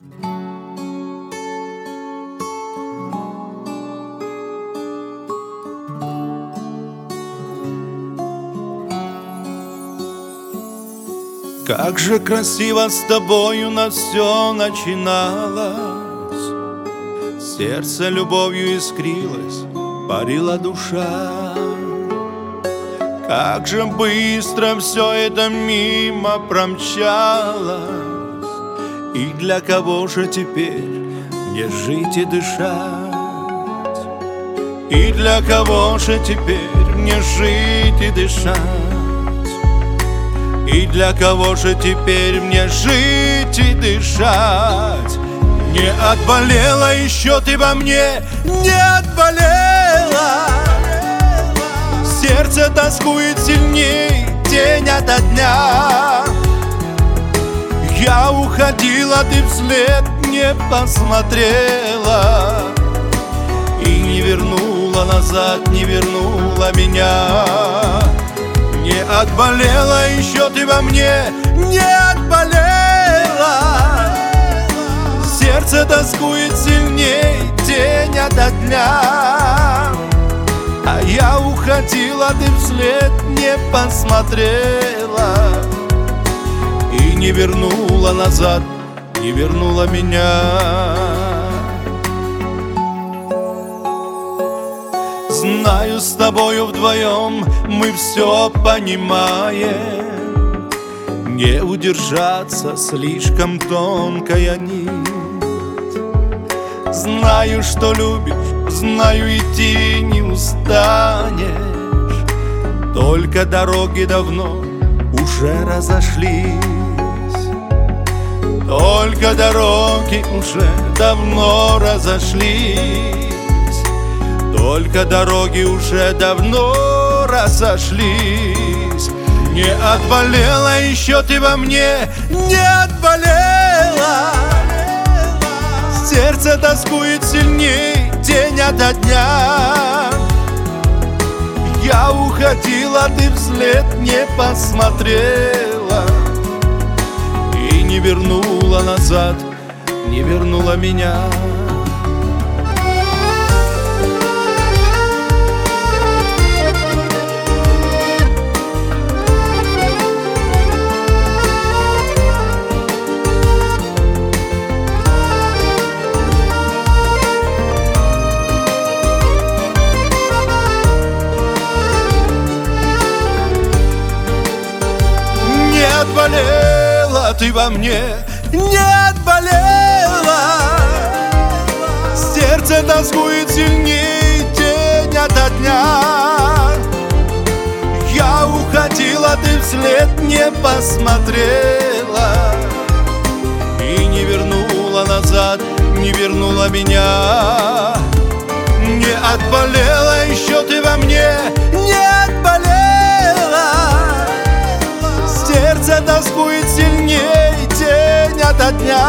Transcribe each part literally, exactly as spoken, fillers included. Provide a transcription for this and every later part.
Как же красиво с тобою на все начиналось. Сердце любовью искрилось, парила душа. Как же быстро все это мимо промчалось. И для кого же теперь мне жить и дышать? И для кого же теперь мне жить и дышать? И для кого же теперь мне жить и дышать? Не отболела еще ты во мне, не отболела. Сердце тоскует сильней день ото дня. Я уходила, ты вслед не посмотрела. И не вернула назад, не вернула меня. Не отболела еще ты во мне, не отболела. Сердце тоскует сильней день ото дня. А я уходила, ты вслед не посмотрела. И не вернула назад, не вернула меня. Знаю, с тобою вдвоем мы все понимаем. Не удержаться, слишком тонкая нить. Знаю, что любишь, знаю, идти не устанешь. Только дороги давно уже разошлись. Только дороги уже давно разошлись. Только дороги уже давно разошлись. Не отболела еще ты во мне, не отболела. Сердце тоскует сильней день ото дня. Я уходила, ты вслед не посмотрела. И не вернула назад, не вернула меня. Не отболела ты во мне, не отболела. Сердце тоскует сильней день ото дня. Я уходила, ты вслед не посмотрела. И не вернула назад, не вернула меня. Не отболела еще ты во мне, не отболела. Сердце тоскует сильней день ото дня.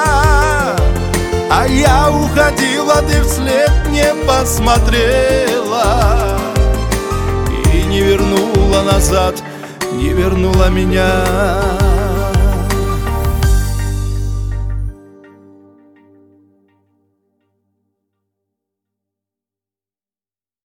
А я уходила, ты вслед не посмотрела. И не вернула назад, не вернула меня.